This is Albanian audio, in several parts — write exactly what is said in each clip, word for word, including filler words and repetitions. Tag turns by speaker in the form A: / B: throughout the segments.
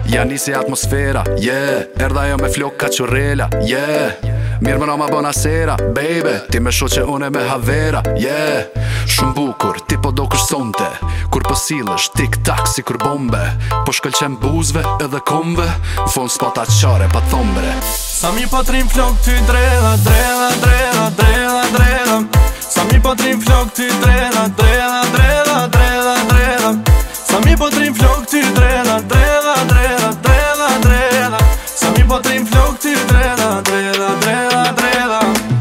A: Ja nisi atmosfera, yeah Erdha jo me flok ka qurrela, yeah Mirë më rama bonasera, baby Ti me shoqe une me havera, yeah Shumë bukur, ti po do kërsonte Kur po silësh, tik-tak si kur bombe Po shkëlqen buzve edhe komve Fon s'pata qare pa thombre
B: Sa mi po trim flok ty drela, drela, drela, drela, drela Sa mi po trim flok ty drela, drela, drela, drela, drela Sa mi po trim flok ty drela, drela, drela, drela, drela Sa mi po trim flok ty drela, drela, drela, drela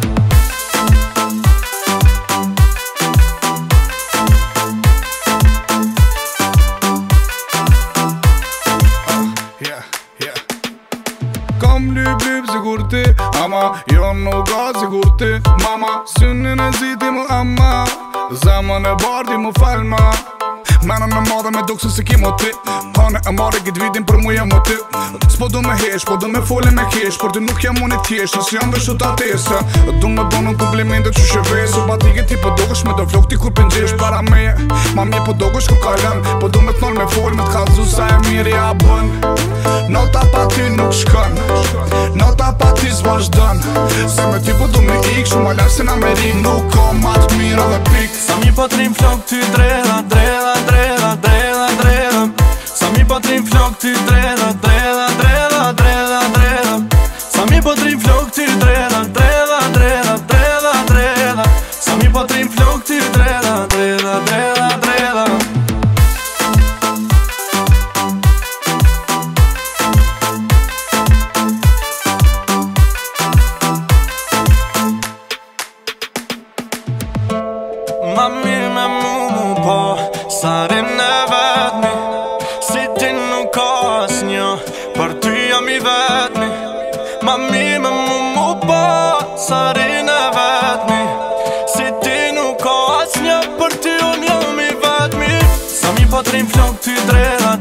C: Yeah, yeah Kam lyp lyp sigur ti Ama jo nuk ka sigur ti Mama, synin e ziti mu ama Zemën e bardi mu falma Menën me madhe me duksu se kimo ti Hane e marre këtë vitin për mu jem o ti S'po du me hesh, po du me fole me kesh Por ti nuk jam unë i tjesh, nësë jam vesh u ta tesa Du me bonu komplimente që shëvesu Ba ti ti po dokesh me do vlog ti kur pëngjesh para meje Ma mje po dokesh ku kalan Po du me t'nol me fol me t'kazu sa e mirë ja bën Nota pa ty nuk shkën Nota pa ty s'vazhdën Se me ty po du me ik Shumë alar se n'Amerik Nuk ka ma t'mira dhe pik
B: Sa mi po trim flok ty drela, drela, drela, drela, drela Sa mi po trim flok ty drela, drela, drela, drela, drela Sa mi po trim flok ty drela, drela, drela, drela, drela Sa mi po trim flok ty drela, drela, drela, drela Ma mirë me mu mu po Sarin e vetmi Si ti nuk ka as një Për ty jam i vetmi Ma mirë me mu mu po Sarin e vetmi Si ti nuk ka as një Për ty unë jam i vetmi Sa mi po trim flok ty drela